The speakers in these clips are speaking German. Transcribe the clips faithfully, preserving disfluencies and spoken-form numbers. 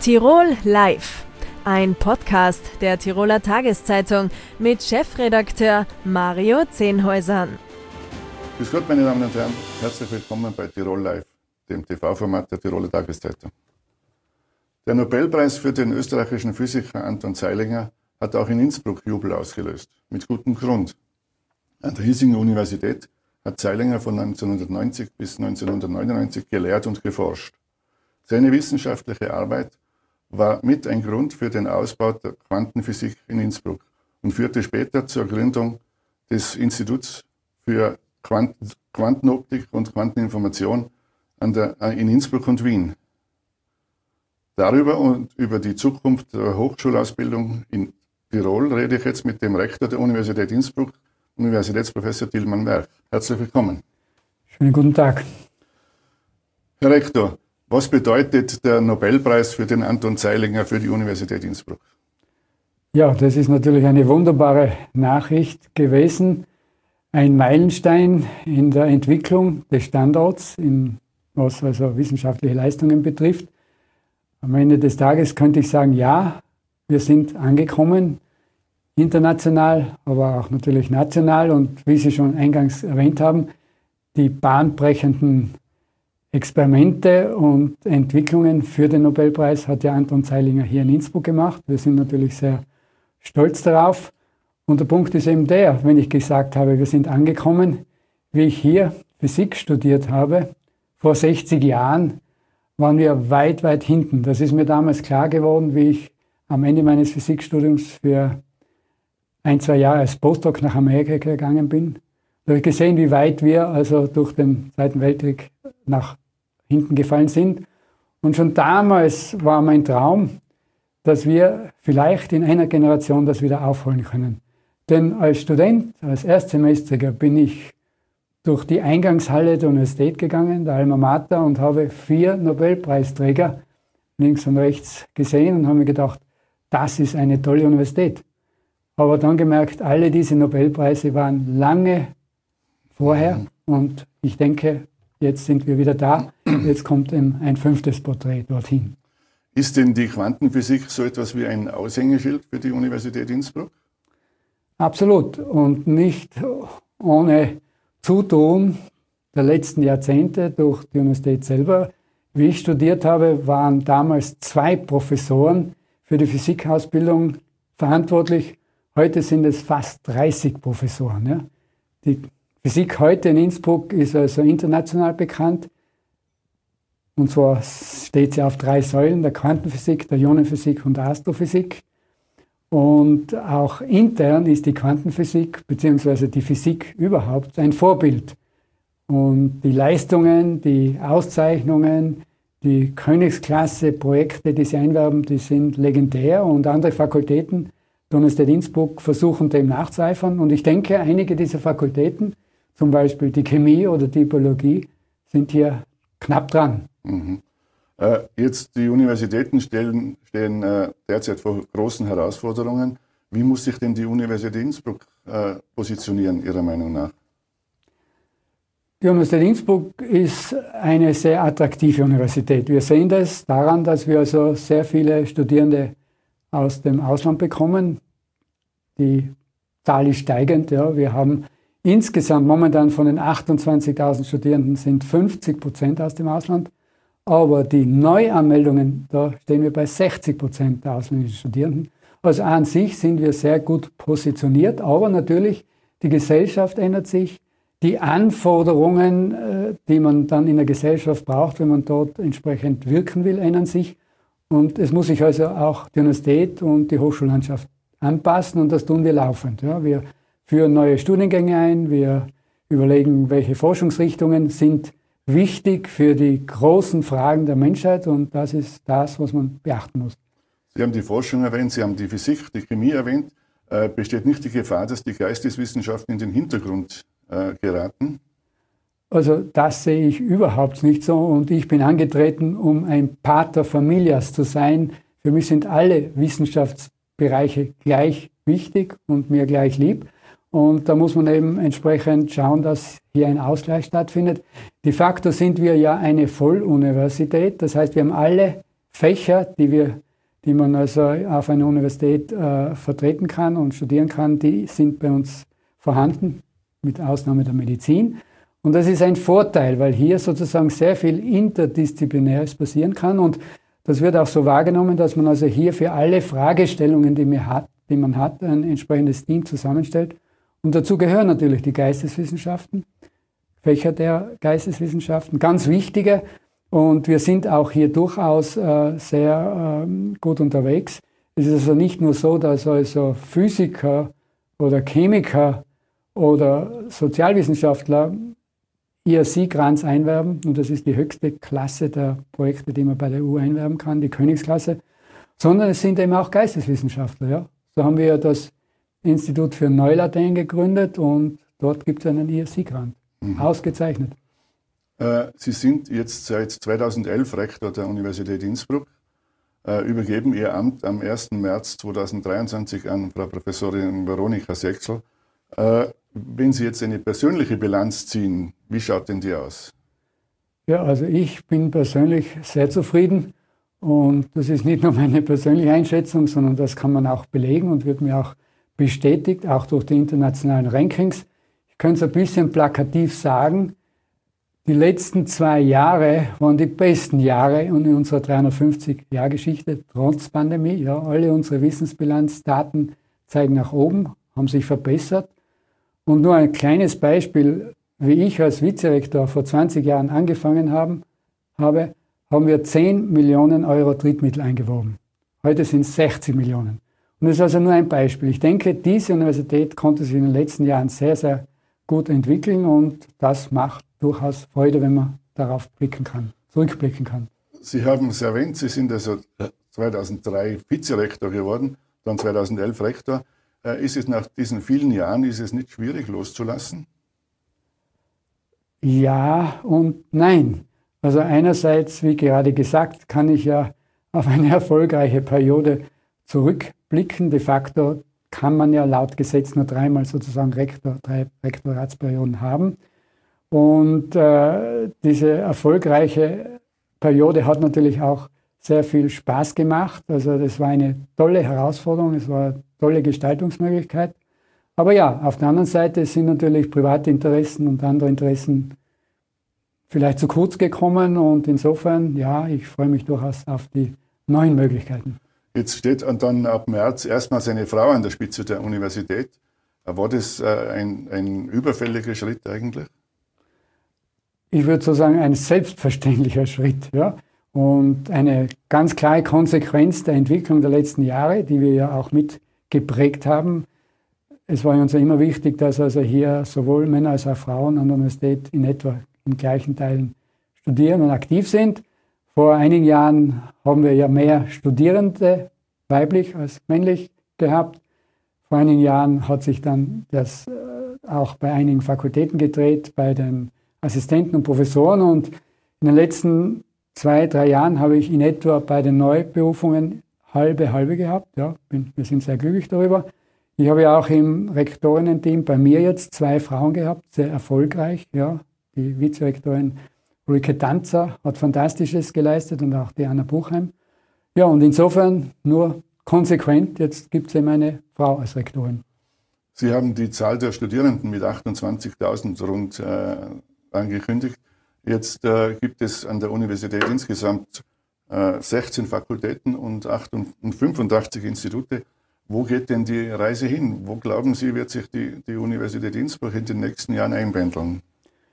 Tirol Live, ein Podcast der Tiroler Tageszeitung mit Chefredakteur Mario Zehnhäusern. Grüß Gott, meine Damen und Herren, herzlich willkommen bei Tirol Live, dem T V-Format der Tiroler Tageszeitung. Der Nobelpreis für den österreichischen Physiker Anton Zeilinger hat auch in Innsbruck Jubel ausgelöst, mit gutem Grund. An der hiesigen Universität hat Zeilinger von neunzehnhundertneunzig bis neunzehnhundertneunundneunzig gelehrt und geforscht. Seine wissenschaftliche Arbeit war mit ein Grund für den Ausbau der Quantenphysik in Innsbruck und führte später zur Gründung des Instituts für Quanten, Quantenoptik und Quanteninformation an der, in Innsbruck und Wien. Darüber und über die Zukunft der Hochschulausbildung in Tirol rede ich jetzt mit dem Rektor der Universität Innsbruck, Universitätsprofessor Tilman Werch. Herzlich willkommen. Schönen guten Tag. Herr Rektor, was bedeutet der Nobelpreis für den Anton Zeilinger für die Universität Innsbruck? Ja, das ist natürlich eine wunderbare Nachricht gewesen. Ein Meilenstein in der Entwicklung des Standorts, in, was also wissenschaftliche Leistungen betrifft. Am Ende des Tages könnte ich sagen, ja, wir sind angekommen, international, aber auch natürlich national. Und wie Sie schon eingangs erwähnt haben, die bahnbrechenden Experimente und Entwicklungen für den Nobelpreis hat ja Anton Zeilinger hier in Innsbruck gemacht. Wir sind natürlich sehr stolz darauf. Und der Punkt ist eben der, wenn ich gesagt habe, wir sind angekommen, wie ich hier Physik studiert habe, vor sechzig Jahren, waren wir weit, weit hinten. Das ist mir damals klar geworden, wie ich am Ende meines Physikstudiums für ein, zwei Jahre als Postdoc nach Amerika gegangen bin. Da habe ich gesehen, wie weit wir also durch den Zweiten Weltkrieg nach hinten gefallen sind. Und schon damals war mein Traum, dass wir vielleicht in einer Generation das wieder aufholen können. Denn als Student, als Erstsemestriger bin ich durch die Eingangshalle der Universität gegangen, der Alma Mater, und habe vier Nobelpreisträger links und rechts gesehen und habe mir gedacht, das ist eine tolle Universität. Aber dann gemerkt, alle diese Nobelpreise waren lange vorher und ich denke, jetzt sind wir wieder da, jetzt kommt ein, ein fünftes Porträt dorthin. Ist denn die Quantenphysik so etwas wie ein Aushängeschild für die Universität Innsbruck? Absolut, und nicht ohne Zutun der letzten Jahrzehnte durch die Universität selber. Wie ich studiert habe, waren damals zwei Professoren für die Physikausbildung verantwortlich. Heute sind es fast dreißig Professoren. Ja. Die Physik heute in Innsbruck ist also international bekannt. Und zwar steht sie auf drei Säulen, der Quantenphysik, der Ionenphysik und der Astrophysik. Und auch intern ist die Quantenphysik bzw. die Physik überhaupt ein Vorbild. Und die Leistungen, die Auszeichnungen, die Königsklasse-Projekte, die sie einwerben, die sind legendär. Und andere Fakultäten der Universität Innsbruck versuchen dem nachzueifern. Und ich denke, einige dieser Fakultäten, zum Beispiel die Chemie oder die Biologie, sind hier knapp dran. Mhm. Äh, jetzt, die Universitäten stellen, stehen äh, derzeit vor großen Herausforderungen. Wie muss sich denn die Universität Innsbruck äh, positionieren, Ihrer Meinung nach? Die Universität Innsbruck ist eine sehr attraktive Universität. Wir sehen das daran, dass wir also sehr viele Studierende aus dem Ausland bekommen. Die Zahl ist steigend. Ja. Wir haben insgesamt momentan von den achtundzwanzigtausend Studierenden sind fünfzig Prozent aus dem Ausland. Aber die Neuanmeldungen, da stehen wir bei sechzig Prozent der ausländischen Studierenden. Also an sich sind wir sehr gut positioniert. Aber natürlich, die Gesellschaft ändert sich. Die Anforderungen, die man dann in der Gesellschaft braucht, wenn man dort entsprechend wirken will, ändern sich. Und es muss sich also auch die Universität und die Hochschullandschaft anpassen. Und das tun wir laufend. Ja, wir führen neue Studiengänge ein. Wir überlegen, welche Forschungsrichtungen sind wichtig für die großen Fragen der Menschheit. Und das ist das, was man beachten muss. Sie haben die Forschung erwähnt, Sie haben die Physik, die Chemie erwähnt. Äh, besteht nicht die Gefahr, dass die Geisteswissenschaften in den Hintergrund äh, geraten? Also das sehe ich überhaupt nicht so. Und ich bin angetreten, um ein Pater Familias zu sein. Für mich sind alle Wissenschaftsbereiche gleich wichtig und mir gleich lieb. Und da muss man eben entsprechend schauen, dass hier ein Ausgleich stattfindet. De facto sind wir ja eine Volluniversität. Das heißt, wir haben alle Fächer, die, wir, die man also auf einer Universität äh, vertreten kann und studieren kann, die sind bei uns vorhanden, mit Ausnahme der Medizin. Und das ist ein Vorteil, weil hier sozusagen sehr viel Interdisziplinäres passieren kann. Und das wird auch so wahrgenommen, dass man also hier für alle Fragestellungen, die man hat, die man hat, ein entsprechendes Team zusammenstellt. Und dazu gehören natürlich die Geisteswissenschaften, Fächer der Geisteswissenschaften, ganz wichtige. Und wir sind auch hier durchaus äh, sehr äh, gut unterwegs. Es ist also nicht nur so, dass also Physiker oder Chemiker oder Sozialwissenschaftler I R C-Grants einwerben, und das ist die höchste Klasse der Projekte, die man bei der E U einwerben kann, die Königsklasse, sondern es sind eben auch Geisteswissenschaftler. Ja? So haben wir ja das Institut für Neulatein gegründet und dort gibt es einen I R C-Grant. Mhm. Ausgezeichnet. Äh, Sie sind jetzt seit zweitausendelf Rektor der Universität Innsbruck, äh, übergeben Ihr Amt am ersten März zweitausenddreiundzwanzig an Frau Professorin Veronika Sechsel. Äh, wenn Sie jetzt eine persönliche Bilanz ziehen, wie schaut denn die aus? Ja, also ich bin persönlich sehr zufrieden und das ist nicht nur meine persönliche Einschätzung, sondern das kann man auch belegen und wird mir auch bestätigt, auch durch die internationalen Rankings. Ich könnte es ein bisschen plakativ sagen, die letzten zwei Jahre waren die besten Jahre in unserer dreihundertfünfzig-Jahr-Geschichte, trotz Pandemie. Ja, alle unsere Wissensbilanzdaten zeigen nach oben, haben sich verbessert. Und nur ein kleines Beispiel, wie ich als Vizerektor vor zwanzig Jahren angefangen haben, habe, haben wir zehn Millionen Euro Drittmittel eingeworben. Heute sind es sechzig Millionen. Und das ist also nur ein Beispiel. Ich denke, diese Universität konnte sich in den letzten Jahren sehr, sehr gut entwickeln und das macht durchaus Freude, wenn man darauf blicken kann, zurückblicken kann. Sie haben es erwähnt, Sie sind also zweitausenddrei Vizerektor geworden, dann zweitausendelf Rektor. Ist es nach diesen vielen Jahren, ist es nicht schwierig loszulassen? Ja und nein. Also einerseits, wie gerade gesagt, kann ich ja auf eine erfolgreiche Periode zurückblicken. De facto kann man ja laut Gesetz nur dreimal sozusagen Rektor, drei Rektoratsperioden haben. Und äh, diese erfolgreiche Periode hat natürlich auch sehr viel Spaß gemacht. Also das war eine tolle Herausforderung, es war eine tolle Gestaltungsmöglichkeit. Aber ja, auf der anderen Seite sind natürlich private Interessen und andere Interessen vielleicht zu kurz gekommen. Und insofern, ja, ich freue mich durchaus auf die neuen Möglichkeiten. Jetzt steht dann ab März erstmals eine Frau an der Spitze der Universität. War das ein, ein überfälliger Schritt eigentlich? Ich würde so sagen, ein selbstverständlicher Schritt, ja. Und eine ganz klare Konsequenz der Entwicklung der letzten Jahre, die wir ja auch mit geprägt haben. Es war uns ja immer wichtig, dass also hier sowohl Männer als auch Frauen an der Universität in etwa in gleichen Teilen studieren und aktiv sind. Vor einigen Jahren haben wir ja mehr Studierende, weiblich als männlich, gehabt. Vor einigen Jahren hat sich dann das auch bei einigen Fakultäten gedreht, bei den Assistenten und Professoren. Und in den letzten zwei, drei Jahren habe ich in etwa bei den Neuberufungen halbe, halbe gehabt. Ja, bin, wir sind sehr glücklich darüber. Ich habe ja auch im Rektorinnen-Team bei mir jetzt zwei Frauen gehabt, sehr erfolgreich. Ja, die Vizerektorin Ulrike Tanzer hat Fantastisches geleistet und auch die Anna Buchheim. Ja, und insofern nur konsequent, jetzt gibt es eben eine Frau als Rektorin. Sie haben die Zahl der Studierenden mit achtundzwanzigtausend rund äh, angekündigt. Jetzt äh, gibt es an der Universität insgesamt äh, sechzehn Fakultäten und, und fünfundachtzig Institute. Wo geht denn die Reise hin? Wo glauben Sie, wird sich die, die Universität Innsbruck in den nächsten Jahren einpendeln?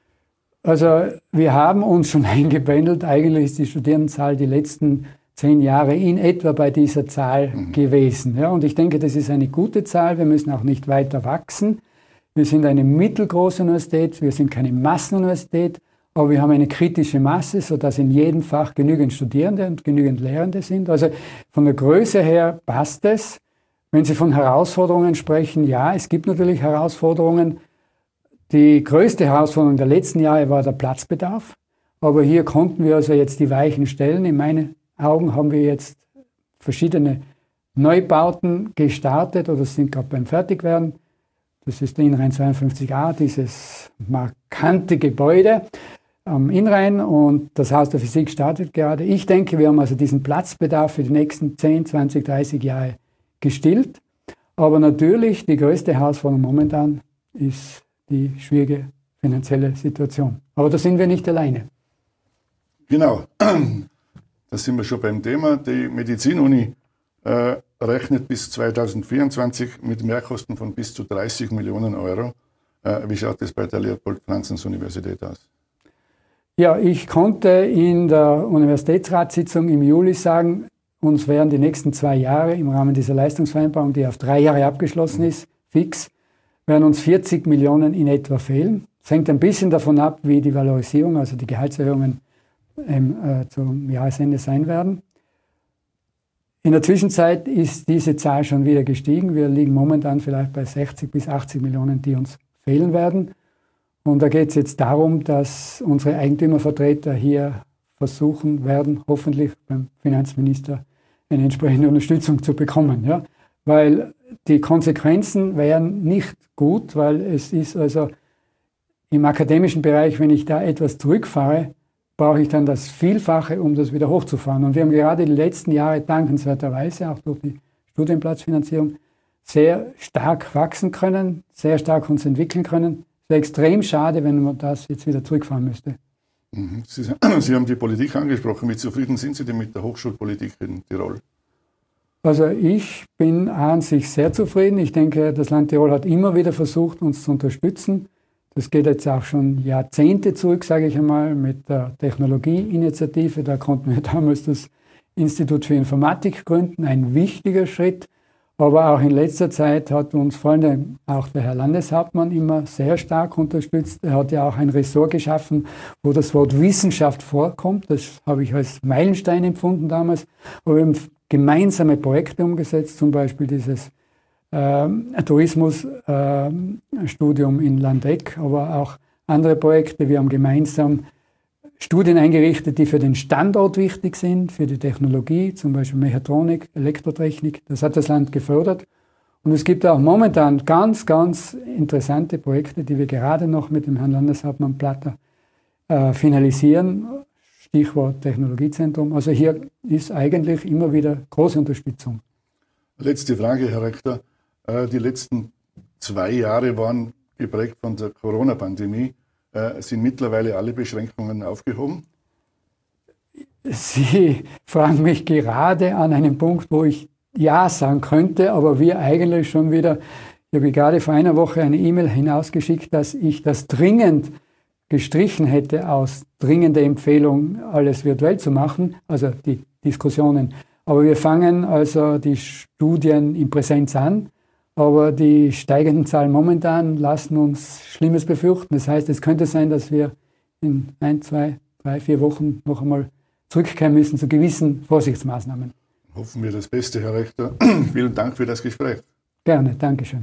Also wir haben uns schon eingependelt. Eigentlich ist die Studierendenzahl die letzten zehn Jahre in etwa bei dieser Zahl mhm. gewesen. Ja, und ich denke, das ist eine gute Zahl. Wir müssen auch nicht weiter wachsen. Wir sind eine mittelgroße Universität. Wir sind keine Massenuniversität. Aber wir haben eine kritische Masse, sodass in jedem Fach genügend Studierende und genügend Lehrende sind. Also von der Größe her passt es. Wenn Sie von Herausforderungen sprechen, ja, es gibt natürlich Herausforderungen. Die größte Herausforderung der letzten Jahre war der Platzbedarf. Aber hier konnten wir also jetzt die Weichen stellen. In meinen Augen haben wir jetzt verschiedene Neubauten gestartet oder sind gerade beim Fertigwerden. Das ist der Innenrhein zweiundfünfzig a, dieses markante Gebäude. am Innrhein und das Haus der Physik startet gerade. Ich denke, wir haben also diesen Platzbedarf für die nächsten zehn, zwanzig, dreißig Jahre gestillt. Aber natürlich die größte Herausforderung momentan ist die schwierige finanzielle Situation. Aber da sind wir nicht alleine. Genau, da sind wir schon beim Thema. Die Medizinuni äh, rechnet bis zweitausendvierundzwanzig mit Mehrkosten von bis zu dreißig Millionen Euro. Äh, wie schaut das bei der Leopold-Franzens-Universität aus? Ja, ich konnte in der Universitätsratssitzung im Juli sagen, uns werden die nächsten zwei Jahre im Rahmen dieser Leistungsvereinbarung, die auf drei Jahre abgeschlossen ist, fix, werden uns vierzig Millionen in etwa fehlen. Es hängt ein bisschen davon ab, wie die Valorisierung, also die Gehaltserhöhungen ähm, äh, zum Jahresende sein werden. In der Zwischenzeit ist diese Zahl schon wieder gestiegen. Wir liegen momentan vielleicht bei sechzig bis achtzig Millionen, die uns fehlen werden. Und da geht es jetzt darum, dass unsere Eigentümervertreter hier versuchen werden, hoffentlich beim Finanzminister eine entsprechende Unterstützung zu bekommen. Ja? Weil die Konsequenzen wären nicht gut, weil es ist also im akademischen Bereich, wenn ich da etwas zurückfahre, brauche ich dann das Vielfache, um das wieder hochzufahren. Und wir haben gerade die letzten Jahre dankenswerterweise, auch durch die Studienplatzfinanzierung, sehr stark wachsen können, sehr stark uns entwickeln können. Es wäre extrem schade, wenn man das jetzt wieder zurückfahren müsste. Sie, Sie haben die Politik angesprochen. Wie zufrieden sind Sie denn mit der Hochschulpolitik in Tirol? Also ich bin an sich sehr zufrieden. Ich denke, das Land Tirol hat immer wieder versucht, uns zu unterstützen. Das geht jetzt auch schon Jahrzehnte zurück, sage ich einmal, mit der Technologieinitiative. Da konnten wir damals das Institut für Informatik gründen, ein wichtiger Schritt. Aber auch in letzter Zeit hat uns vor allem auch der Herr Landeshauptmann immer sehr stark unterstützt. Er hat ja auch ein Ressort geschaffen, wo das Wort Wissenschaft vorkommt. Das habe ich als Meilenstein empfunden damals. Aber wir haben gemeinsame Projekte umgesetzt, zum Beispiel dieses äh, Tourismusstudium äh, in Landeck, aber auch andere Projekte. Wir haben gemeinsam Studien eingerichtet, die für den Standort wichtig sind, für die Technologie, zum Beispiel Mechatronik, Elektrotechnik. Das hat das Land gefördert. Und es gibt auch momentan ganz, ganz interessante Projekte, die wir gerade noch mit dem Herrn Landeshauptmann Platter äh, finalisieren. Stichwort Technologiezentrum. Also hier ist eigentlich immer wieder große Unterstützung. Letzte Frage, Herr Rektor. Äh, die letzten zwei Jahre waren geprägt von der Corona-Pandemie. Äh, sind mittlerweile alle Beschränkungen aufgehoben? Sie fragen mich gerade an einem Punkt, wo ich Ja sagen könnte, aber wir eigentlich schon wieder, ich habe gerade vor einer Woche eine E-Mail hinausgeschickt, dass ich das dringend gestrichen hätte aus dringender Empfehlung, alles virtuell zu machen, also die Diskussionen. Aber wir fangen also die Studien in Präsenz an. Aber die steigenden Zahlen momentan lassen uns Schlimmes befürchten. Das heißt, es könnte sein, dass wir in ein, zwei, drei, vier Wochen noch einmal zurückkehren müssen zu gewissen Vorsichtsmaßnahmen. Hoffen wir das Beste, Herr Rektor. Vielen Dank für das Gespräch. Gerne, Dankeschön.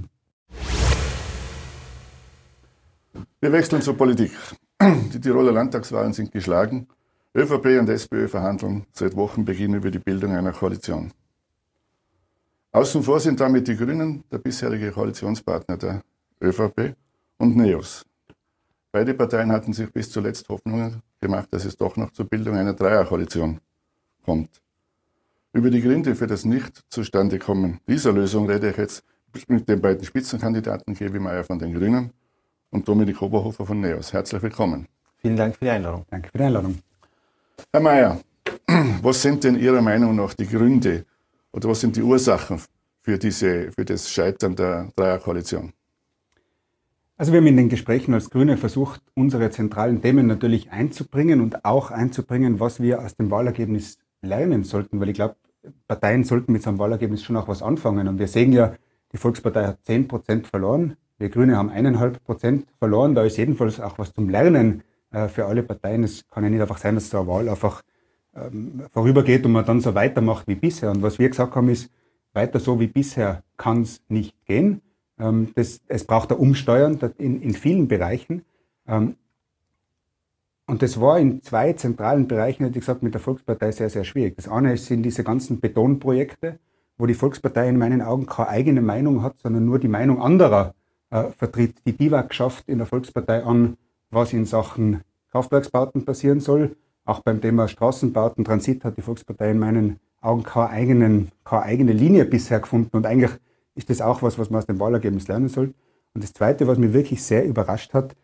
Wir wechseln zur Politik. Die Tiroler Landtagswahlen sind geschlagen. ÖVP und SPÖ verhandeln seit Wochenbeginn über die Bildung einer Koalition. Außen vor sind damit die Grünen, der bisherige Koalitionspartner der ÖVP, und NEOS. Beide Parteien hatten sich bis zuletzt Hoffnungen gemacht, dass es doch noch zur Bildung einer Dreierkoalition kommt. Über die Gründe für das Nicht-Zustandekommen dieser Lösung rede ich jetzt mit den beiden Spitzenkandidaten Gebi Meier von den Grünen und Dominik Oberhofer von NEOS. Herzlich willkommen. Vielen Dank für die Einladung. Danke für die Einladung. Herr Meier, was sind denn Ihrer Meinung nach die Gründe oder was sind die Ursachen für, diese, für das Scheitern der Dreierkoalition? Also wir haben in den Gesprächen als Grüne versucht, unsere zentralen Themen natürlich einzubringen und auch einzubringen, was wir aus dem Wahlergebnis lernen sollten, weil ich glaube, Parteien sollten mit so einem Wahlergebnis schon auch was anfangen. Und wir sehen ja, die Volkspartei hat zehn Prozent verloren, wir Grüne haben eineinhalb Prozent verloren. Da ist jedenfalls auch was zum Lernen äh, für alle Parteien. Es kann ja nicht einfach sein, dass so eine Wahl einfach ähm, vorübergeht und man dann so weitermacht wie bisher. Und was wir gesagt haben ist, weiter so wie bisher kann es nicht gehen. Ähm, das, es braucht ein Umsteuern in, in vielen Bereichen. Ähm, und das war in zwei zentralen Bereichen, hätte ich gesagt, mit der Volkspartei sehr, sehr schwierig. Das eine sind diese ganzen Betonprojekte, wo die Volkspartei in meinen Augen keine eigene Meinung hat, sondern nur die Meinung anderer äh, vertritt. Die D I W A G schafft in der Volkspartei an, was in Sachen Kraftwerksbauten passieren soll. Auch beim Thema Straßenbauten, Transit hat die Volkspartei in meinen Augen keine, eigenen, keine eigene Linie bisher gefunden. Und eigentlich ist das auch was, was man aus dem Wahlergebnis lernen soll. Und das Zweite, was mich wirklich sehr überrascht hat,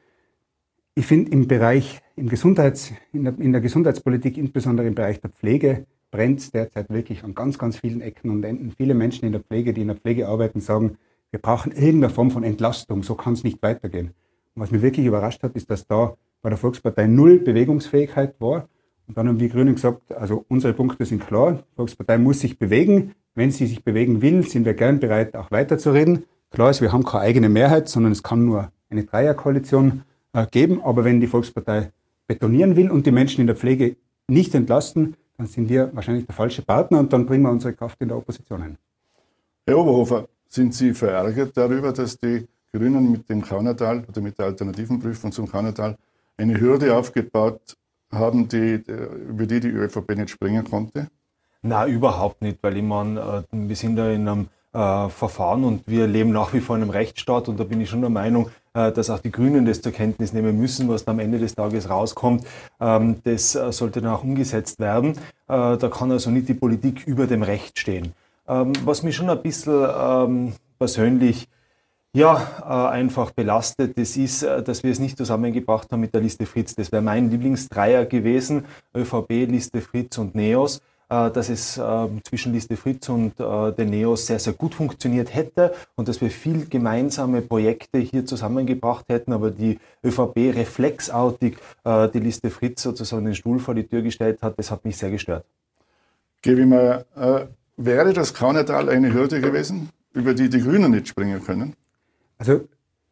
ich finde im Bereich, im Gesundheits, in, der, in der Gesundheitspolitik, insbesondere im Bereich der Pflege, brennt es derzeit wirklich an ganz, ganz vielen Ecken und Enden. Viele Menschen in der Pflege, die in der Pflege arbeiten, sagen, wir brauchen irgendeine Form von Entlastung, so kann es nicht weitergehen. Und was mich wirklich überrascht hat, ist, dass da bei der Volkspartei null Bewegungsfähigkeit war. Und dann haben wir Grünen gesagt, also unsere Punkte sind klar, die Volkspartei muss sich bewegen. Wenn sie sich bewegen will, sind wir gern bereit, auch weiterzureden. Klar ist, wir haben keine eigene Mehrheit, sondern es kann nur eine Dreierkoalition äh, geben. Aber wenn die Volkspartei betonieren will und die Menschen in der Pflege nicht entlasten, dann sind wir wahrscheinlich der falsche Partner und dann bringen wir unsere Kraft in der Opposition ein. Herr Oberhofer, sind Sie verärgert darüber, dass die Grünen mit dem Kaunertal oder mit der Alternativenprüfung zum Kaunertal eine Hürde aufgebaut haben, die, über die die ÖVP nicht springen konnte? Na, überhaupt nicht, weil ich meine, wir sind da in einem äh, Verfahren und wir leben nach wie vor in einem Rechtsstaat und da bin ich schon der Meinung, äh, dass auch die Grünen das zur Kenntnis nehmen müssen, was da am Ende des Tages rauskommt. Ähm, das äh, sollte dann auch umgesetzt werden. Äh, da kann also nicht die Politik über dem Recht stehen. Ähm, was mich schon ein bisschen ähm, persönlich Ja, äh, einfach belastet. Das ist, äh, dass wir es nicht zusammengebracht haben mit der Liste Fritz. Das wäre mein Lieblingsdreier gewesen. ÖVP, Liste Fritz und NEOS. Äh, dass es äh, zwischen Liste Fritz und äh, den NEOS sehr, sehr gut funktioniert hätte und dass wir viel gemeinsame Projekte hier zusammengebracht hätten. Aber die ÖVP reflexartig äh, die Liste Fritz sozusagen den Stuhl vor die Tür gestellt hat, das hat mich sehr gestört. Gebe ich mal, äh, wäre das Kaunertal eine Hürde gewesen, über die die Grünen nicht springen können? Also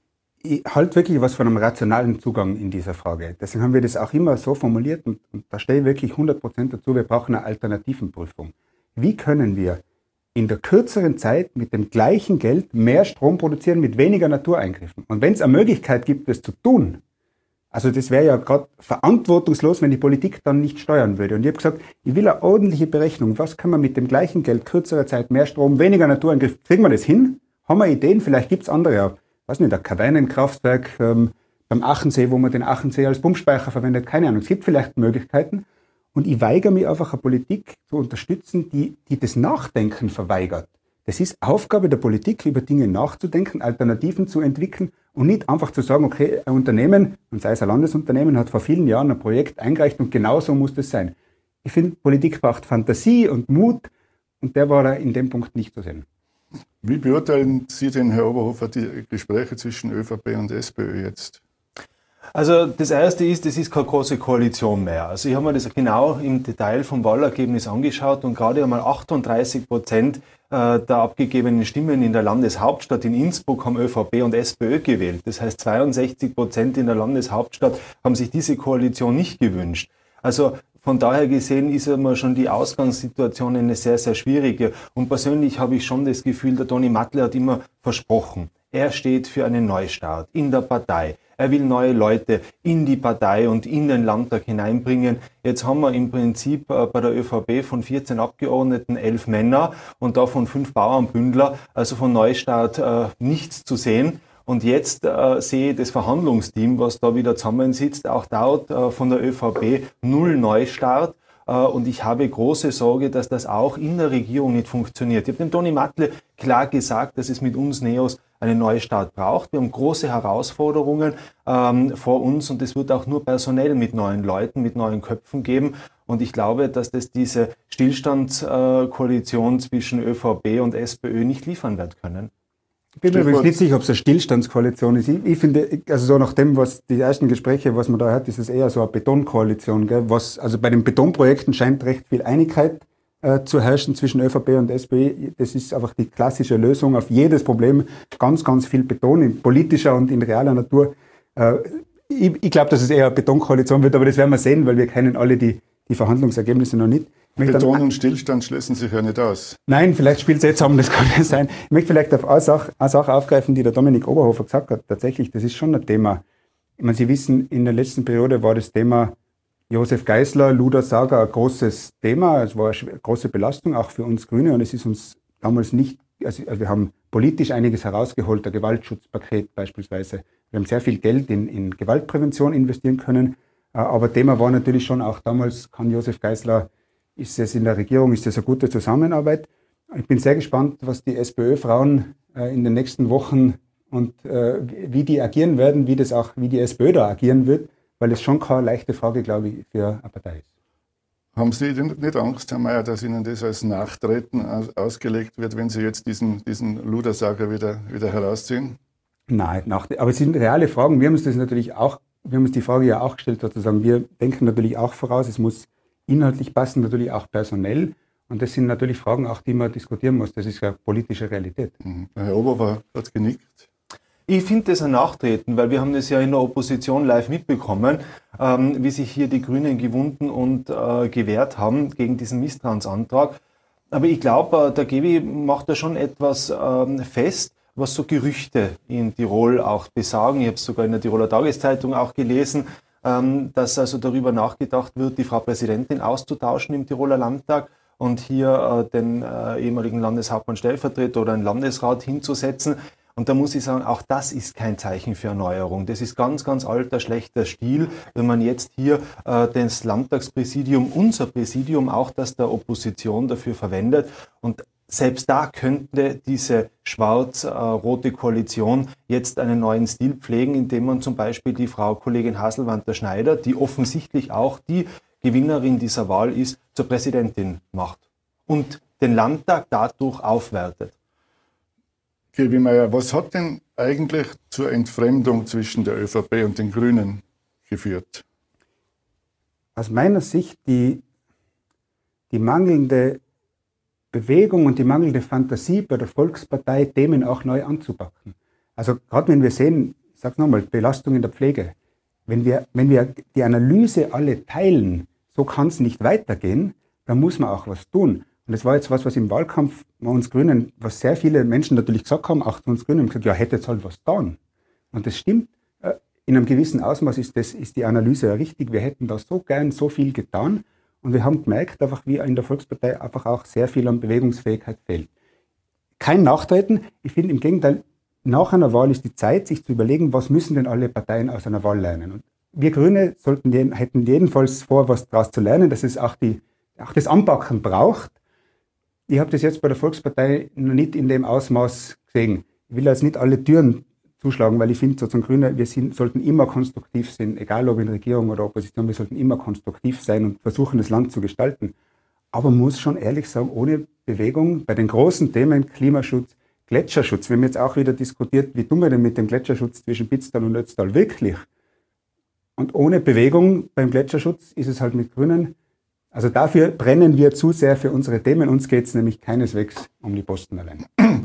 ich halte wirklich was von einem rationalen Zugang in dieser Frage. Deswegen haben wir das auch immer so formuliert und, und da stehe ich wirklich hundert Prozent dazu, wir brauchen eine Alternativenprüfung. Wie können wir in der kürzeren Zeit mit dem gleichen Geld mehr Strom produzieren mit weniger Natureingriffen? Und wenn es eine Möglichkeit gibt, das zu tun, also das wäre ja gerade verantwortungslos, wenn die Politik dann nicht steuern würde. Und ich habe gesagt, ich will eine ordentliche Berechnung. Was kann man mit dem gleichen Geld, kürzerer Zeit, mehr Strom, weniger Natureingriff, kriegen wir das hin? Haben wir Ideen? Vielleicht gibt es andere, ja, weiß nicht, ein Kavernenkraftwerk ähm, beim Achensee, wo man den Achensee als Pumpspeicher verwendet, keine Ahnung. Es gibt vielleicht Möglichkeiten. Und ich weigere mich einfach, eine Politik zu unterstützen, die, die das Nachdenken verweigert. Das ist Aufgabe der Politik, über Dinge nachzudenken, Alternativen zu entwickeln und nicht einfach zu sagen, okay, ein Unternehmen, und sei es ein Landesunternehmen, hat vor vielen Jahren ein Projekt eingereicht und genau so muss das sein. Ich finde, Politik braucht Fantasie und Mut und der war da in dem Punkt nicht zu sehen. Wie beurteilen Sie denn, Herr Oberhofer, die Gespräche zwischen ÖVP und SPÖ jetzt? Also das Erste ist, das ist keine große Koalition mehr. Also ich habe mir das genau im Detail vom Wahlergebnis angeschaut und gerade einmal achtunddreißig Prozent der abgegebenen Stimmen in der Landeshauptstadt in Innsbruck haben ÖVP und SPÖ gewählt. Das heißt, zweiundsechzig Prozent in der Landeshauptstadt haben sich diese Koalition nicht gewünscht. Also von daher gesehen ist immer schon die Ausgangssituation eine sehr, sehr schwierige. Und persönlich habe ich schon das Gefühl, der Toni Mattler hat immer versprochen, er steht für einen Neustart in der Partei. Er will neue Leute in die Partei und in den Landtag hineinbringen. Jetzt haben wir im Prinzip bei der ÖVP von vierzehn Abgeordneten elf Männer und davon fünf Bauernbündler, also von Neustart äh, nichts zu sehen. Und jetzt äh, sehe ich das Verhandlungsteam, was da wieder zusammensitzt, auch dort äh, von der ÖVP null Neustart. Äh, und ich habe große Sorge, dass das auch in der Regierung nicht funktioniert. Ich habe dem Toni Mattler klar gesagt, dass es mit uns NEOS einen Neustart braucht. Wir haben große Herausforderungen ähm, vor uns und es wird auch nur personell mit neuen Leuten, mit neuen Köpfen geben. Und ich glaube, dass das diese Stillstandskoalition äh, zwischen ÖVP und SPÖ nicht liefern wird können. Ich bin mir übrigens nicht sicher, ob es eine Stillstandskoalition ist. Ich, ich finde, also so nach dem, was die ersten Gespräche, was man da hört, ist es eher so eine Betonkoalition. Gell? Was, also bei den Betonprojekten scheint recht viel Einigkeit äh, zu herrschen zwischen ÖVP und SPÖ. Das ist einfach die klassische Lösung auf jedes Problem. Ganz, ganz viel Beton in politischer und in realer Natur. Äh, ich ich glaube, dass es eher eine Betonkoalition wird, aber das werden wir sehen, weil wir kennen alle die, die Verhandlungsergebnisse noch nicht. Beton dann, und Stillstand schließen sich ja nicht aus. Nein, vielleicht spielt es jetzt zusammen, das kann ja sein. Ich möchte vielleicht auf eine Sache, eine Sache aufgreifen, die der Dominik Oberhofer gesagt hat. Tatsächlich, das ist schon ein Thema. Ich meine, Sie wissen, in der letzten Periode war das Thema Josef Geisler, Luder Saga ein großes Thema. Es war eine große Belastung, auch für uns Grüne. Und es ist uns damals nicht, also wir haben politisch einiges herausgeholt, ein Gewaltschutzpaket beispielsweise. Wir haben sehr viel Geld in, in Gewaltprävention investieren können. Aber Thema war natürlich schon auch damals, kann Josef Geisler, ist es in der Regierung, ist es eine gute Zusammenarbeit? Ich bin sehr gespannt, was die SPÖ-Frauen in den nächsten Wochen und wie die agieren werden, wie das auch, wie die SPÖ da agieren wird, weil es schon keine leichte Frage, glaube ich, für eine Partei ist. Haben Sie nicht Angst, Herr Mayer, dass Ihnen das als Nachtreten ausgelegt wird, wenn Sie jetzt diesen, diesen Ludersager wieder, wieder herausziehen? Nein, nach, aber es sind reale Fragen. Wir haben uns das natürlich auch, wir haben uns die Frage ja auch gestellt, sozusagen. Wir denken natürlich auch voraus, es muss inhaltlich passen, natürlich auch personell. Und das sind natürlich Fragen auch, die man diskutieren muss. Das ist ja politische Realität. Mhm. Herr Oberhofer hat genickt. Ich finde das ein Nachtreten, weil wir haben das ja in der Opposition live mitbekommen, ähm, wie sich hier die Grünen gewunden und äh, gewehrt haben gegen diesen Misstrauensantrag. Aber ich glaube, äh, der Gebi macht da schon etwas ähm, fest, was so Gerüchte in Tirol auch besagen. Ich habe es sogar in der Tiroler Tageszeitung auch gelesen, ähm, dass also darüber nachgedacht wird, die Frau Präsidentin auszutauschen im Tiroler Landtag und hier äh, den äh, ehemaligen Landeshauptmann Stellvertreter oder einen Landesrat hinzusetzen. Und da muss ich sagen, auch das ist kein Zeichen für Erneuerung. Das ist ganz, ganz alter, schlechter Stil, wenn man jetzt hier äh, das Landtagspräsidium, unser Präsidium, auch das der Opposition dafür verwendet. Und selbst da könnte diese schwarz-rote Koalition jetzt einen neuen Stil pflegen, indem man zum Beispiel die Frau Kollegin Haselwanter-Schneider, die offensichtlich auch die Gewinnerin dieser Wahl ist, zur Präsidentin macht und den Landtag dadurch aufwertet. Gebi Mayer, was hat denn eigentlich zur Entfremdung zwischen der ÖVP und den Grünen geführt? Aus meiner Sicht die, die mangelnde Bewegung und die mangelnde Fantasie bei der Volkspartei, Themen auch neu anzupacken. Also gerade wenn wir sehen, ich sage es nochmal, Belastung in der Pflege, wenn wir, wenn wir die Analyse alle teilen, so kann es nicht weitergehen, dann muss man auch was tun. Und das war jetzt was, was im Wahlkampf bei uns Grünen, was sehr viele Menschen natürlich gesagt haben, auch zu uns Grünen, haben gesagt, ja, hätte jetzt halt was getan. Und das stimmt, in einem gewissen Ausmaß ist, das, ist die Analyse ja richtig. Wir hätten da so gern so viel getan. Und wir haben gemerkt, einfach wie in der Volkspartei einfach auch sehr viel an Bewegungsfähigkeit fehlt. Kein Nachtreten. Ich finde im Gegenteil, nach einer Wahl ist die Zeit, sich zu überlegen, was müssen denn alle Parteien aus einer Wahl lernen. Und wir Grüne sollten, hätten jedenfalls vor, was daraus zu lernen, dass es auch, die, auch das Anpacken braucht. Ich habe das jetzt bei der Volkspartei noch nicht in dem Ausmaß gesehen. Ich will jetzt nicht alle Türen zuschlagen, weil ich finde, sozusagen Grüne, wir sind, sollten immer konstruktiv sein, egal ob in Regierung oder Opposition, wir sollten immer konstruktiv sein und versuchen, das Land zu gestalten. Aber man muss schon ehrlich sagen, ohne Bewegung bei den großen Themen Klimaschutz, Gletscherschutz, wir haben jetzt auch wieder diskutiert, wie tun wir denn mit dem Gletscherschutz zwischen Pitztal und Ötztal wirklich? Und ohne Bewegung beim Gletscherschutz ist es halt mit Grünen. Also dafür brennen wir zu sehr für unsere Themen. Uns geht es nämlich keineswegs um die Posten allein.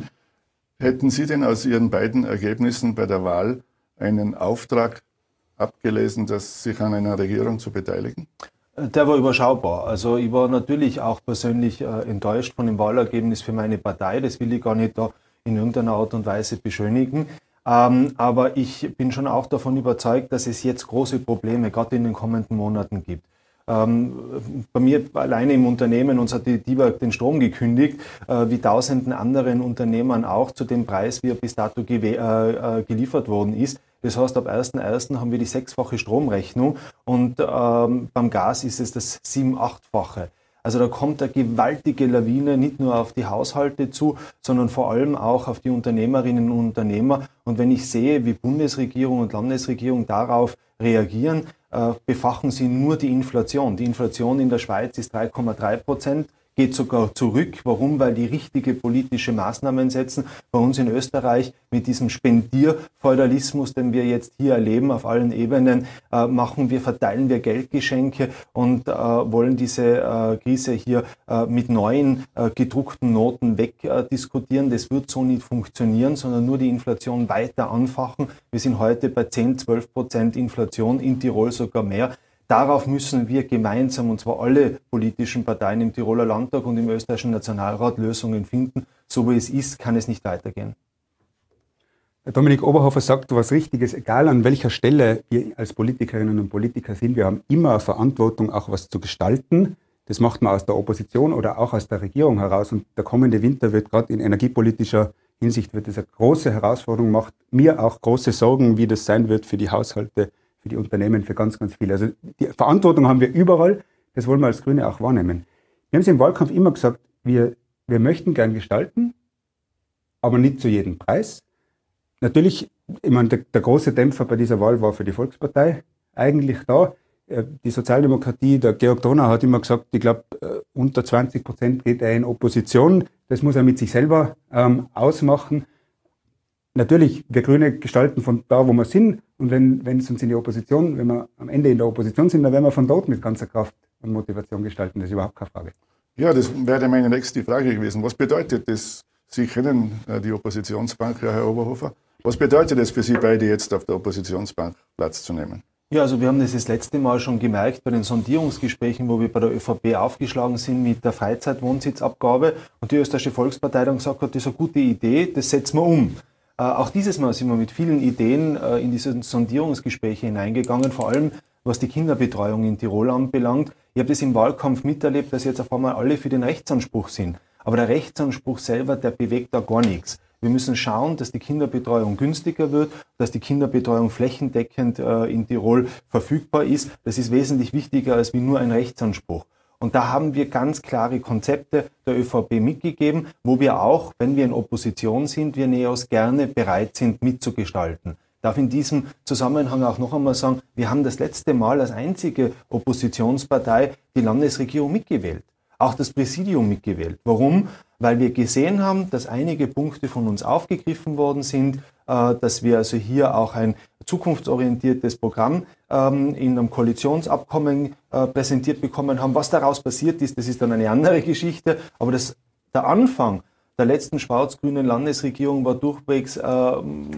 Hätten Sie denn aus Ihren beiden Ergebnissen bei der Wahl einen Auftrag abgelesen, das sich an einer Regierung zu beteiligen? Der war überschaubar. Also ich war natürlich auch persönlich äh, enttäuscht von dem Wahlergebnis für meine Partei. Das will ich gar nicht da in irgendeiner Art und Weise beschönigen. Ähm, aber ich bin schon auch davon überzeugt, dass es jetzt große Probleme gerade in den kommenden Monaten gibt. Ähm, bei mir alleine im Unternehmen, uns hat die D I B A G den Strom gekündigt, äh, wie tausenden anderen Unternehmern auch, zu dem Preis, wie er bis dato gew- äh, äh, geliefert worden ist. Das heißt, ab ersten ersten haben wir die sechsfache Stromrechnung und ähm, beim Gas ist es das sieben-, achtfache. Also da kommt eine gewaltige Lawine nicht nur auf die Haushalte zu, sondern vor allem auch auf die Unternehmerinnen und Unternehmer. Und wenn ich sehe, wie Bundesregierung und Landesregierung darauf reagieren, äh, befachen sie nur die Inflation. Die Inflation in der Schweiz ist drei Komma drei Prozent. Geht sogar zurück. Warum? Weil die richtige politische Maßnahmen setzen. Bei uns in Österreich mit diesem Spendierfeudalismus, den wir jetzt hier erleben auf allen Ebenen, äh, machen wir, verteilen wir Geldgeschenke und äh, wollen diese äh, Krise hier äh, mit neuen äh, gedruckten Noten wegdiskutieren. Äh, das wird so nicht funktionieren, sondern nur die Inflation weiter anfachen. Wir sind heute bei zehn, zwölf Prozent Inflation, in Tirol sogar mehr. Darauf müssen wir gemeinsam, und zwar alle politischen Parteien im Tiroler Landtag und im österreichischen Nationalrat, Lösungen finden. So wie es ist, kann es nicht weitergehen. Dominik Oberhofer sagt was Richtiges, egal an welcher Stelle wir als Politikerinnen und Politiker sind, wir haben immer eine Verantwortung, auch was zu gestalten. Das macht man aus der Opposition oder auch aus der Regierung heraus. Und der kommende Winter wird gerade in energiepolitischer Hinsicht wird das eine große Herausforderung, macht mir auch große Sorgen, wie das sein wird für die Haushalte, für die Unternehmen, für ganz, ganz viele. Also die Verantwortung haben wir überall, das wollen wir als Grüne auch wahrnehmen. Wir haben es im Wahlkampf immer gesagt, wir, wir möchten gern gestalten, aber nicht zu jedem Preis. Natürlich, ich meine, der, der große Dämpfer bei dieser Wahl war für die Volkspartei eigentlich da. Die Sozialdemokratie, der Georg Donau hat immer gesagt, ich glaube, unter zwanzig Prozent geht er in Opposition. Das muss er mit sich selber ähm, ausmachen. Natürlich, wir Grüne gestalten von da, wo wir sind. Und wenn, wenn es uns in die Opposition, wenn wir am Ende in der Opposition sind, dann werden wir von dort mit ganzer Kraft und Motivation gestalten. Das ist überhaupt keine Frage. Ja, das wäre meine nächste Frage gewesen. Was bedeutet das? Sie kennen die Oppositionsbank, Herr Oberhofer. Was bedeutet es für Sie beide jetzt auf der Oppositionsbank Platz zu nehmen? Ja, also wir haben das das letzte Mal schon gemerkt bei den Sondierungsgesprächen, wo wir bei der ÖVP aufgeschlagen sind mit der Freizeitwohnsitzabgabe und die Österreichische Volkspartei dann gesagt hat, das ist eine gute Idee, das setzen wir um. Äh, auch dieses Mal sind wir mit vielen Ideen äh, in diese Sondierungsgespräche hineingegangen, vor allem was die Kinderbetreuung in Tirol anbelangt. Ich habe das im Wahlkampf miterlebt, dass jetzt auf einmal alle für den Rechtsanspruch sind. Aber der Rechtsanspruch selber, der bewegt da gar nichts. Wir müssen schauen, dass die Kinderbetreuung günstiger wird, dass die Kinderbetreuung flächendeckend äh, in Tirol verfügbar ist. Das ist wesentlich wichtiger als wie nur ein Rechtsanspruch. Und da haben wir ganz klare Konzepte der ÖVP mitgegeben, wo wir auch, wenn wir in Opposition sind, wir NEOS gerne bereit sind mitzugestalten. Ich darf in diesem Zusammenhang auch noch einmal sagen, wir haben das letzte Mal als einzige Oppositionspartei die Landesregierung mitgewählt. Auch das Präsidium mitgewählt. Warum? Weil wir gesehen haben, dass einige Punkte von uns aufgegriffen worden sind, äh, dass wir also hier auch ein zukunftsorientiertes Programm ähm, in einem Koalitionsabkommen äh, präsentiert bekommen haben. Was daraus passiert ist, das ist dann eine andere Geschichte. Aber das, der Anfang der letzten schwarz-grünen Landesregierung war durchwegs äh,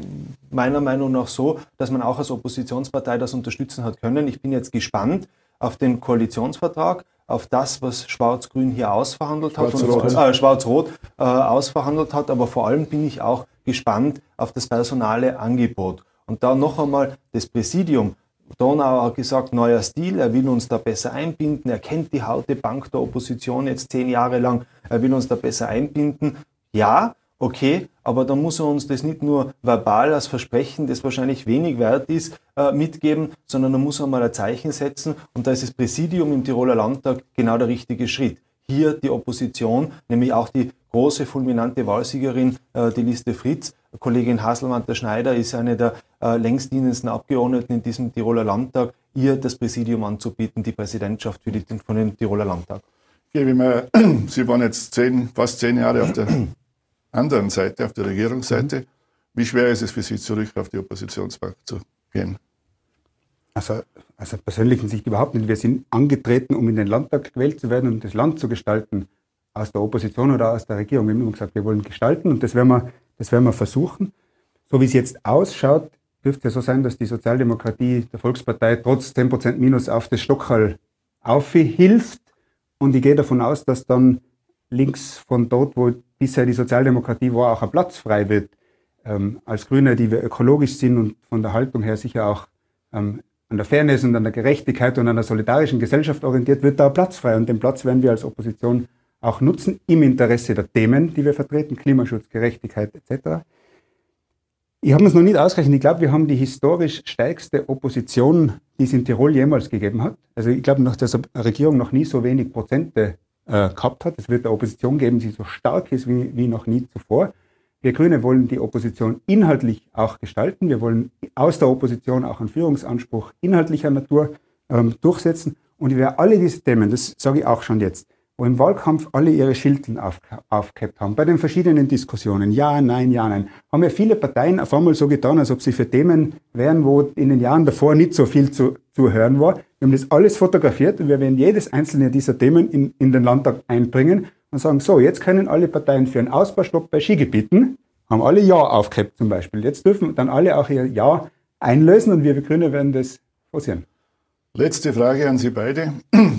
meiner Meinung nach so, dass man auch als Oppositionspartei das unterstützen hat können. Ich bin jetzt gespannt auf den Koalitionsvertrag, auf das, was Schwarz-Grün hier ausverhandelt hat, Schwarz-Rot, und, äh, Schwarz-Rot äh, ausverhandelt hat, aber vor allem bin ich auch gespannt auf das personale Angebot. Und da noch einmal das Präsidium. Donau hat gesagt, neuer Stil, er will uns da besser einbinden, er kennt die harte Bank der Opposition jetzt zehn Jahre lang, er will uns da besser einbinden. Ja, okay, aber dann muss er uns das nicht nur verbal als Versprechen, das wahrscheinlich wenig wert ist, äh, mitgeben, sondern er muss einmal ein Zeichen setzen und da ist das Präsidium im Tiroler Landtag genau der richtige Schritt. Hier die Opposition, nämlich auch die große, fulminante Wahlsiegerin, äh, die Liste Fritz, Kollegin Haselmann-Schneider ist eine der äh, längst dienendsten Abgeordneten in diesem Tiroler Landtag, ihr das Präsidium anzubieten, die Präsidentschaft für die, von dem Tiroler Landtag. Okay, wie man, Sie waren jetzt zehn, fast zehn Jahre auf der anderen Seite, auf der Regierungsseite. Wie schwer ist es für Sie, zurück auf die Oppositionsbank zu gehen? Also aus der persönlichen Sicht überhaupt nicht. Wir sind angetreten, um in den Landtag gewählt zu werden und das Land zu gestalten, aus der Opposition oder aus der Regierung. Wir haben immer gesagt, wir wollen gestalten und das werden wir, das werden wir versuchen. So wie es jetzt ausschaut, dürfte es so sein, dass die Sozialdemokratie der Volkspartei trotz zehn Prozent Minus auf das Stockerl aufhilft. Und ich gehe davon aus, dass dann links von dort, wo bisher die Sozialdemokratie war, auch ein Platz frei wird. Ähm, als Grüne, die wir ökologisch sind und von der Haltung her sicher auch ähm, an der Fairness und an der Gerechtigkeit und an der solidarischen Gesellschaft orientiert, wird da Platz frei. Und den Platz werden wir als Opposition auch nutzen, im Interesse der Themen, die wir vertreten, Klimaschutz, Gerechtigkeit et cetera. Ich habe es noch nicht ausgerechnet. Ich glaube, wir haben die historisch stärkste Opposition, die es in Tirol jemals gegeben hat. Also ich glaube, dass eine Regierung noch nie so wenig Prozente äh, gehabt hat. Es wird eine Opposition geben, die so stark ist wie, wie noch nie zuvor. Wir Grüne wollen die Opposition inhaltlich auch gestalten. Wir wollen aus der Opposition auch einen Führungsanspruch inhaltlicher Natur ähm, durchsetzen. Und wir alle diese Themen, das sage ich auch schon jetzt, wo im Wahlkampf alle ihre Schilden auf, aufgehabt haben, bei den verschiedenen Diskussionen, ja, nein, ja, nein, haben ja viele Parteien auf einmal so getan, als ob sie für Themen wären, wo in den Jahren davor nicht so viel zu, zu hören war. Wir haben das alles fotografiert und wir werden jedes einzelne dieser Themen in, in den Landtag einbringen und sagen, so, jetzt können alle Parteien für einen Ausbaustopp bei Skigebieten, haben alle Ja aufgehabt zum Beispiel. Jetzt dürfen dann alle auch ihr Ja einlösen und wir, wir Grüne werden das forcieren. Letzte Frage an Sie beide.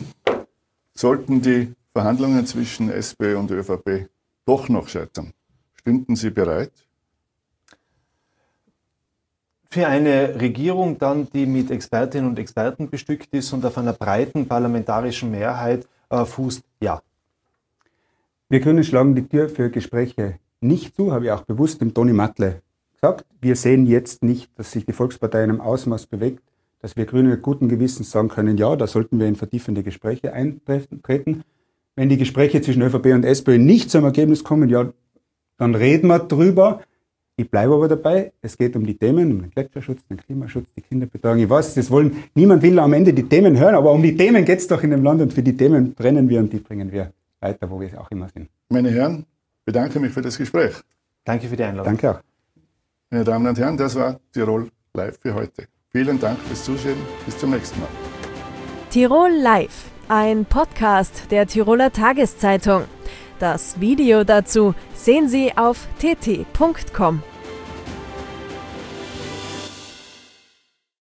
Sollten die Verhandlungen zwischen S P und ÖVP doch noch scheitern, stünden Sie bereit? Für eine Regierung dann, die mit Expertinnen und Experten bestückt ist und auf einer breiten parlamentarischen Mehrheit äh, fußt, ja. Wir Grünen schlagen die Tür für Gespräche nicht zu, habe ich auch bewusst dem Toni Mattle gesagt. Wir sehen jetzt nicht, dass sich die Volkspartei in einem Ausmaß bewegt, dass wir Grüne guten Gewissens sagen können, ja, da sollten wir in vertiefende Gespräche eintreten. Wenn die Gespräche zwischen ÖVP und SPÖ nicht zum Ergebnis kommen, ja, dann reden wir drüber. Ich bleibe aber dabei, es geht um die Themen, um den Gletscherschutz, den Klimaschutz, die Kinderbetreuung. Ich weiß, das wollen, niemand will am Ende die Themen hören, aber um die Themen geht es doch in dem Land und für die Themen brennen wir und die bringen wir weiter, wo wir auch immer sind. Meine Herren, bedanke mich für das Gespräch. Danke für die Einladung. Danke auch. Meine Damen und Herren, das war Tirol Live für heute. Vielen Dank fürs Zuschauen. Bis zum nächsten Mal. Tirol Live, ein Podcast der Tiroler Tageszeitung. Das Video dazu sehen Sie auf t t punkt com.